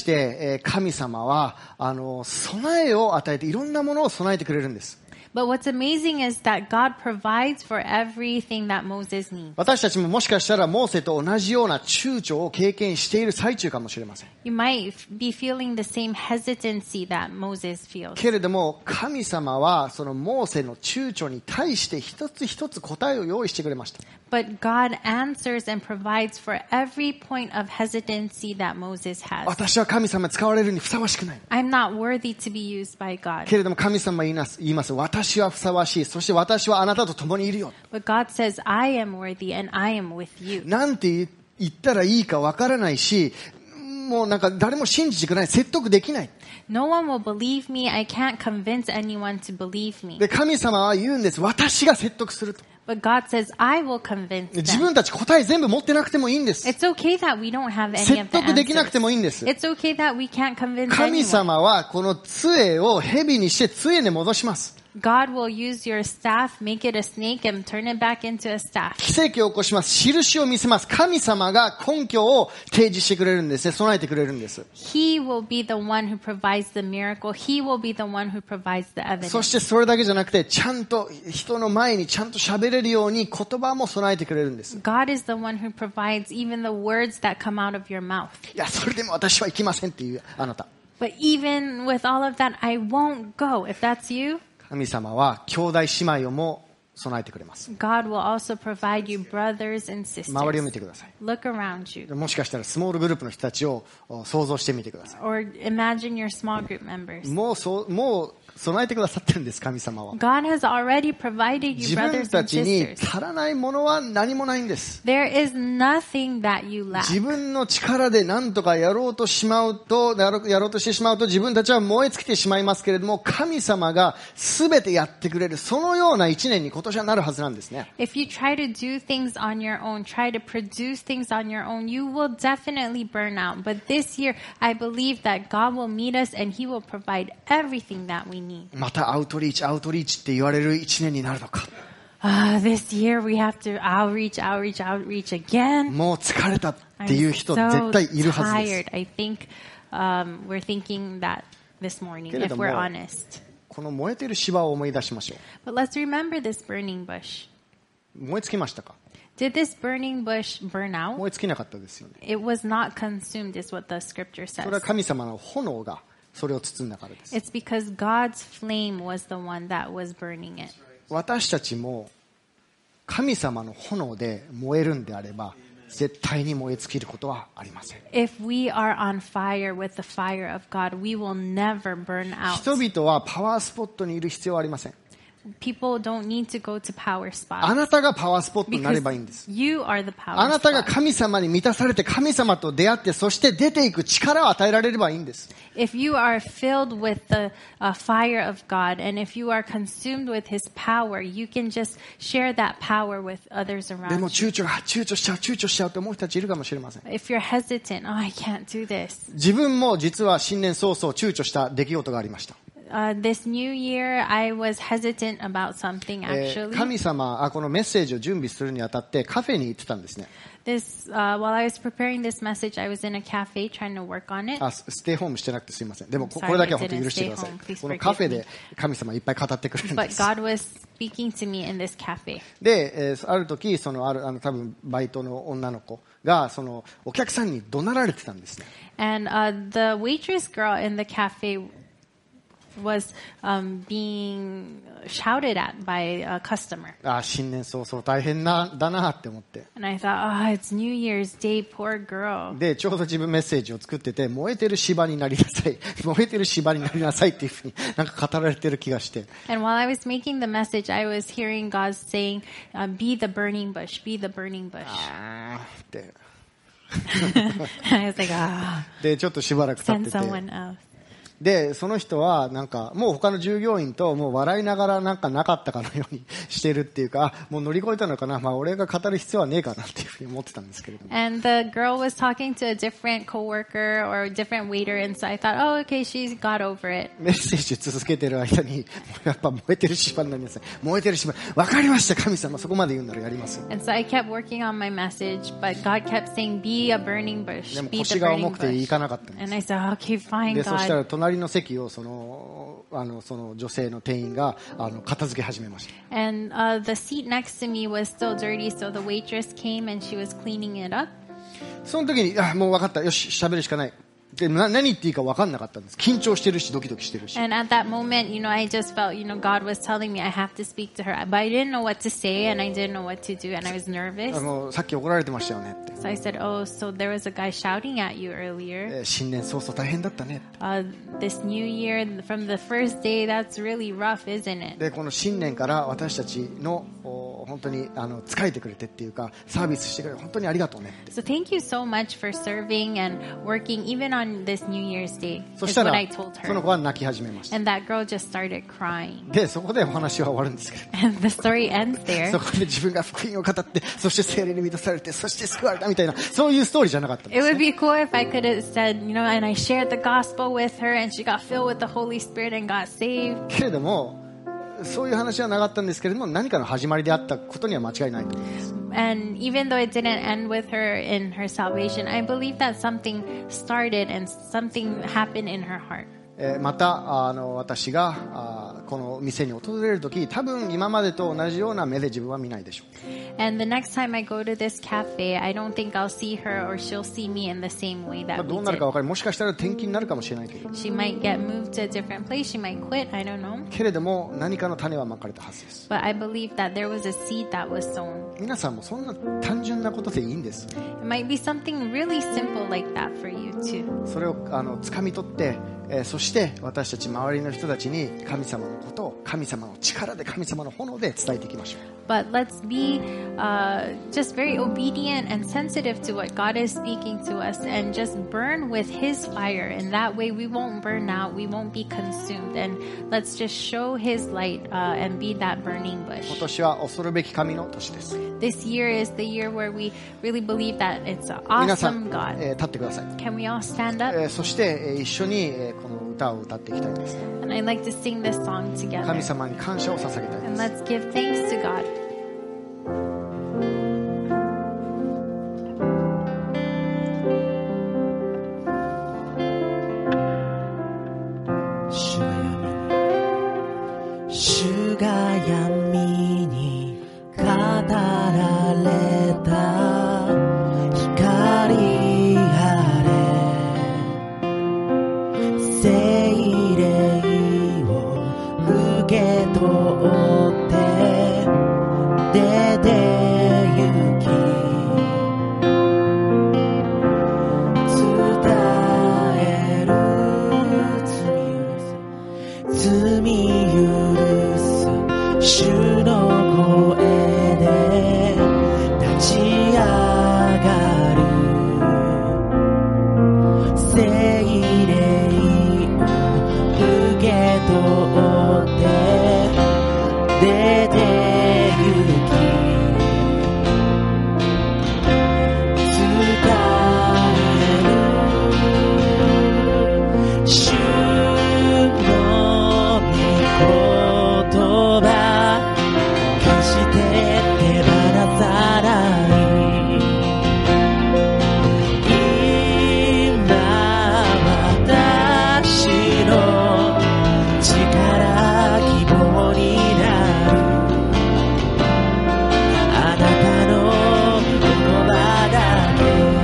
神様は、備えを与えていろんなものを備えてくれるんです。 But what's amazing is that God provides for everything that Moses needs. 私たちももしかしたらモーセと同じような躊躇を経験している最中かもしれません。 You might be feeling the same hesitancy that Moses feels. けれども、神様はそのモーセの躊躇に対して一つ一つ答えを用意してくれました。 But God answers and provides for every point of hesitancy that Moses has. 私は神様に使われるにふさわしくない。 I'm not worthy to be used by God. けれども神様は言います。私はふさわしい。そして私はあなたと共にいるよ。 But God says, I am worthy and I am with you. なんて言ったらいいかわからないし、 もうなんか誰も信じてくれない、説得できない。 No one will believe me. I can't convince anyone to believe me. で、神様は言うんです。私が説得すると。 But God says, I will convince 自 them. 分たち答え全部持ってなくてもいいんです。 It's okay that we don't have any 説 of the 得できなくて answers. もいいんです。 It's okay that we can't convince 神 anyone. 様はこの杖を蛇にして杖に戻します。 God will use your staff, make it a snake, and turn it back into a staff. 奇跡を起こします。印を見せます。神様が根拠を提示してくれるんですね。備えてくれるんです。 He will be the one who provides the miracle. He will be the one who provides the そ evidence. してそれだけじゃなくて、ちゃんと人の前にちゃんと喋れるように言葉も備えてくれるんです。 God is the one who provides even the words that come out of your mouth. いや、それでも私は行きませんっていうあなた。 But even with all of that, I won't go. If that's you, 神様は兄弟姉妹をも備えてくれます。 God will also provide you brothers and 周りを見 sisters. てください。 Look around you. もしかしたらスモールグループの人たちを想像してみてくださ Or imagine your small group members. い。もう備えてくださってるんです、神様は。 God has already provided you 自分 brothers た and ちに sisters. 足らないものは何もないんです。 There is nothing that you lack. 自分の力で何とかやろうとしてしまうと自分たちは燃え尽きてしまいますけれども、神様が全てやってくれる、そのような一年に今年はなるはずなんですね。 If you try to do things on your own, try to produce things on your own, you will definitely burn out. But this year, I believe that God will meet us and He will provide everything that we need. またアウトリーチって言われる一年になるのか。 This year we have to outreach again. もう疲れたって I'm いう人 so 絶対いるはずです。 tired. I think we're thinking that this morning, けれ if ども、 we're honest. この燃えてる芝を思い出しましょ But let's remember this burning bush. う。燃え尽きましたか？ Did this burning bush burn out? 燃え尽きなかったですよね。 It was not consumed, is what the scripture それは says. 神様の炎がそれを包んだからです。 It's because God's flame was the one that was burning it. 私たちも神様の炎で燃えるんであれば、絶対に燃え尽きることはありません。 If we are on fire with the fire of God, we will never burn 人 out. 々はパワースポットにいる必要はありません。 People don't need to go to power あ spots なたがパワースポットになれ because ばいいんです。 you are the power あなたが spot. 神様に満たされて神様と出会って、そして出ていく力を与えられればいいんです。 If you are filled with the fire of God and if you are consumed with His power, you can just share that power with others で around も you. 躊躇しちゃうと思う人たちいるかもしれません。 If you're hesitant, I can't do this. 自分も実は新年早々躊躇した出来事がありました。 This new year, I was hesitant about something 神 actually. 様、このメッセージを準備するにあたってカフェに行ってたんですね。 While I was preparing this message, I was in a cafe trying to work on it. ステイホームしてなくてすいません。でも Sorry, これだけは本当に許して I ください didn't stay home. Please。 このカフェ forgive me. で神様いっぱい語ってくれるん But です。 God was speaking to me in this cafe. で、ある時、多分バイトの女の子が、お客さんに怒鳴られてたんですね。 And the waitress girl in the cafe was being shouted at by a customer. 新年早々大変だなって思って。 And I thought, it's New Year's Day, poor girl. で、ちょうど自分メッセージを作ってて、燃えてる芝になりなさい。燃えてる芝になりなさいっていうふうになんか語られてる気がして。 And while I was making the message, I was hearing God saying, be the burning bush, be the burning bush. って。 And I was like, で、ちょっとしばらく経っ send てて。 someone else. で、その人はなんかもう他の従業員ともう笑いながらなんかなかったかのようにしてるっていうか、もう乗り越えたのかな、俺が語る必要はねえかなっていうふうに思ってたんですけれども。 And the girl was talking to a different coworker or a different waiter, and so I thought, okay, she's got over it. メッセージ続けてる間に、やっぱ燃えてる芝になりなさい。燃えてる芝。わかりました、神様。そこまで言うんならやりますよ。 And so I kept working on my message, but God kept saying, be a burning bush, でも be 腰 the が burning 重くて行 bush. かなかったんで And I said, okay, fine, す。で、そしたら God. 隣の席をその女性の店員が片付け始めました。 And the seat next to me was still dirty, so the waitress came and she was cleaning it up. その時に、もう分かった。よし、喋るしかない。で、何言っていいか分かんなかったんです。緊張してるし、ドキドキしてるし。 And at that moment, I just felt, God was telling me I have to speak to her. But I didn't know what to say and I didn't know what to do and I was nervous. さっき怒られてましたよねって。 So I said, oh, so there was a guy shouting at you earlier. 新年早々大変だったね。 This new year, from the first day, that's really rough, isn't it? で、この新年から私たちの本当に仕えてくれてっていうか、サービスしてくれて本当にありがとうねって。 So thank you so much for serving and working even on this New Year's Day. そ Is した what ら I told その her. 子は泣き始めました。 And that girl just started crying. でそこでお話は終わるんですけど、 And the story ends there. そこで自分が福音を語って、そして聖霊に満たされて、そして救われたみたいな、そういうストーリーじゃなかったんで It す would ね。 be cool if I could have said, and I shared the gospel with her and she got filled with the Holy Spirit and got saved. けれどもそういう話はなかったんですけれども、何かの始まりであったことには間違いないと思います。 And even though it didn't end with her in her salvation, I believe that something started and something happened in her heart. また私がこの店に訪れるとき、多分今までと同じような目で自分は見ないでしょう。 And the next time I go to this cafe, I don't think I'll see her or she'll see me in the same way まあ that どう we なるか did. 分かり、もしかしたら転勤になるかもしれないけど、 She might get moved to a different place, she might quit, I don't know. けれども何かの種はまかれたはずです。 But I believe that there was a seed that was sown. 皆さんもそんな単純なことでいいんです。 It might be something really simple like that for you too. それを掴み取って、そして私たち周りの人たちに神様のことを神様の力で、神様の炎で伝えていきましょう。 But let's be just very obedient and sensitive to what God is speaking to us and just burn with His fire. And that way we won't burn out, we won't be consumed. And let's just show His light and be that burning 今 bush. 年は恐るべき神の年です。 This year is the year where we really believe that it's an 皆さん、 awesome God. 立ってください。 Can we all stand up? そして、一緒に、この歌を歌っていきたいです。 And I'd like to sing this song 神 together. 様に感謝を捧げたい And です。 let's give thanks to God. 主が闇に語られた光あれ、聖霊を受け取って出て行き、伝える罪許す主の声で立ち上がる、聖霊を受け取って出て行き、伝える主の御言葉、決して手放さない今私の力希望になる、あなたの言葉だ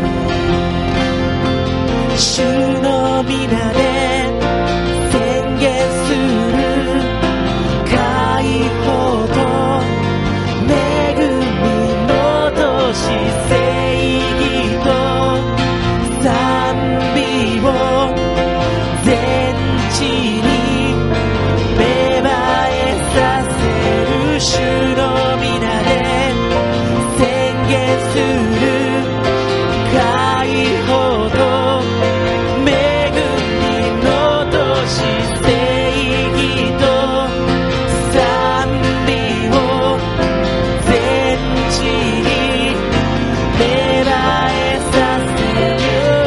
け、主の皆で宣言する解放と恵みの年、正義と賛美を全地に芽生えさせる、主の皆で宣言する解放と恵みの年、正義と賛美を全地に芽生えさせる、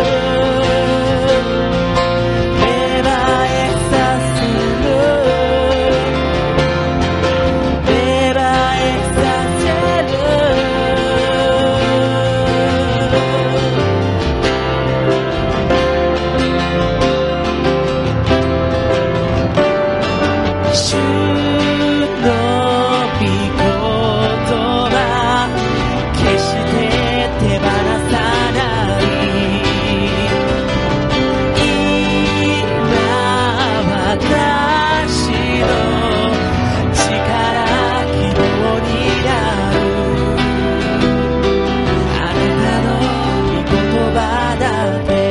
芽生えさせる、芽生えさせる、主の御言葉、決して手放さない、今私の力希望になる、あなたの御言葉だけ、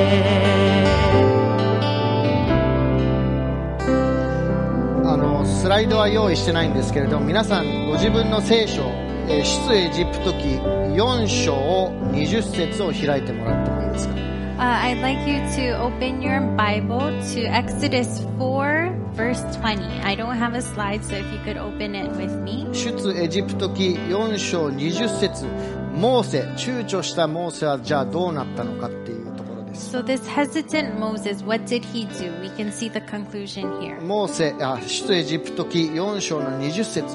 スライドは用意してないんですけれども、皆さんご自分の聖書、 出エジプト記4章20節を開いてもらってもいいですか。 I'd like you to open your Bible to Exodus 4, verse 20. I don't have a slide, so if you could open it with me. 出エジプト記4章20節、モーセ、躊躇したモーセはじゃあどうなったのかっていうところです。 So this hesitant Moses, what did he do? We can see the conclusion here. 出エジプト記4章の20節。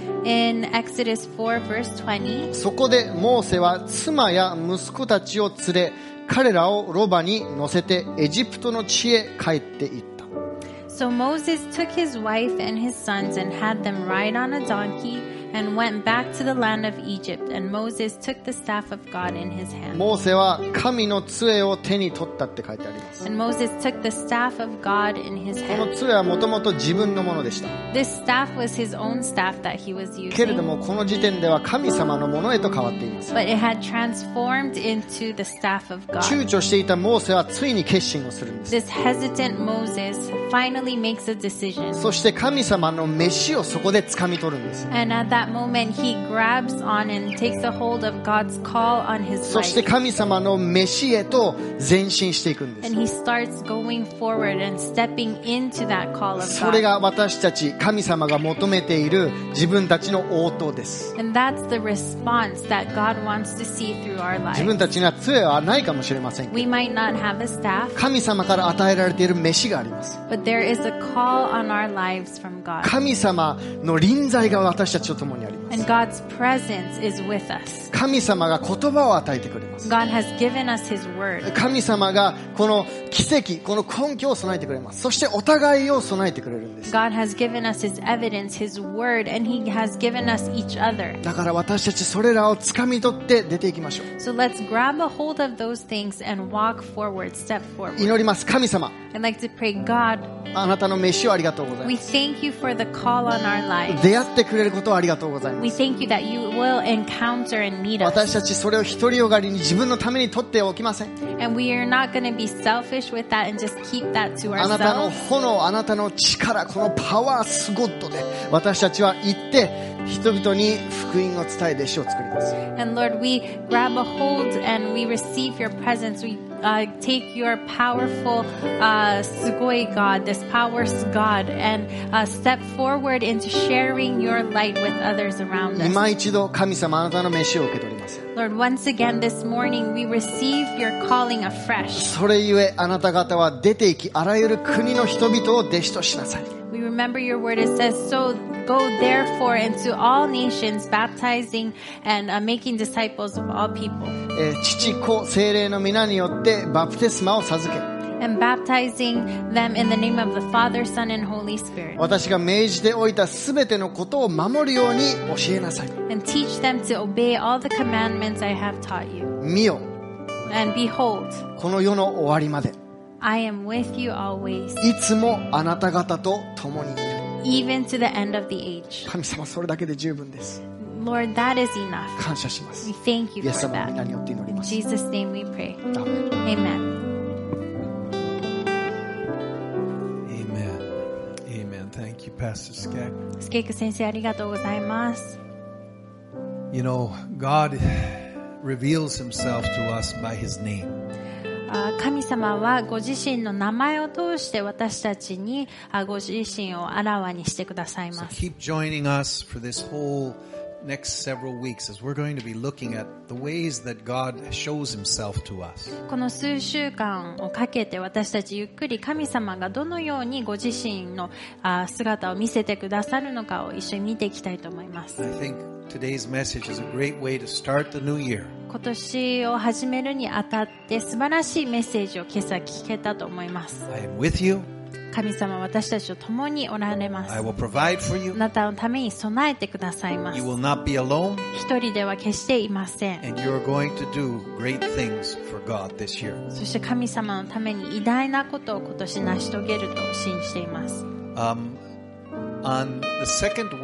In Exodus 4, verse 20, そこでモーセは妻や息子たちを連れ、彼らをロバに乗せてエジプトの地へ帰っていった。 So Moses took his wife and his sons and had them ride on a donkey and went back to the land of Egypt. And Moses took the staff of God in his hand. モーセは神の杖を手に取ったって書いてあります。 And Moses took the staff of God in his この hand. 杖はもともと自分のものでした。 This staff was his own staff that he was けれど using, もこの時点では神様のものへと変わっています。 but it had transformed into the staff of 躊 God. 躇していたモーセはついに決心をするんです。 This hesitant Moses finally makes a decision. そして神様の飯をそこで掴み取るんです。 And at that moment, he grabs on and takes a hold of God's call on his そして life. 神様の飯へと前進していくんです。 And he starts going forward and stepping into that call of それ God. が私たち神様が求めている自分たちの応答です。 And that's the response that God wants to see through our 自分 lives. たちには杖はないかもしれませんけ We ど、 might not have a staff, 神様から与えられている飯があります。 but there is a call on our lives from God. 神様の臨在が私たちと共にあります。 And God's presence is with us. 神様が言葉を与えてくれます。 God has given us his word. 神様がこの奇跡、この根拠を備えてくれます。そしてお互いを備えてくれるんです。 God has given us his evidence, his word, and he has given us each other. だから私たちそれらを掴み取って出ていきましょう。 So let's grab a hold of those things and walk forward, step forward. 祈ります。神様、 I'd like to pray, God, あなたの飯をありがとうござい we ます。 thank you for the call on our lives. 出会ってくれることをありがとうございま We す。 thank you that you will encounter and meet 私 us. たちそれを独りよがりに自分のために取っておきません。 And we are not going to be selfish with that and just keep that to あなたの ourselves. 炎、あなたの力、このパワースゴッドで私たちは行って人々に福音を伝え弟子を作ります。 And Lord, we grab a hold and we receive your presence. We take your powerful, sugoi God, this powers God, and step forward into sharing your light with others around us. 今一度神様あなたの飯を受け取ります。 Lord, once again this morning we receive your calling afresh. それゆえあなた方は出て行きあらゆる国の人々を弟子としなさい。 We remember your word. It says, so go therefore into all nations, baptizing and making disciples of all people. 父子聖霊の皆によってバプテスマを授け、 And baptizing them in the name of the Father, Son, and Holy Spirit. 私が命じておいたすべてのことを守るように教えなさい。 And teach them to obey all the commandments I have taught you. 見よ、 And behold, この世の終わりまで I am with you always, いつもあなた方と共にいる。 even to the end of the age. 神様それだけで十分です。 Lord, that is enough. 感謝します。 We thank you イエス for 様の皆 that. によって祈り In ます。 Jesus' name we pray. アーメン。 Amen. Amen. Amen. Thank you, Pastor Skek. スケイク先生ありがとうございます。 You know, God reveals himself to us by his name. 神様はご自身の名前を通して私たちにご自身をあらわにしてください So ます。 keep joining us for this whole next several weeks as we're going to be looking at the ways that God shows himself to us. この数週間をかけて私たちゆっくり神様がどのようにご自身の姿を見せてくださるのかを一緒に見ていきたいと思います。 I think today's message is a great way to start the new year. 今年を始めるにあたって素晴らしいメッセージを今朝聞けたと思います。 I am with you. 神様は私たちと共におられます。 I will provide for you. あなたのために備えてくださいま You す。 will not be alone. 一人では決していません。 And you're going to do great things for God this year. そして神様のために偉大なことを今年成し遂げると信じています。 On the second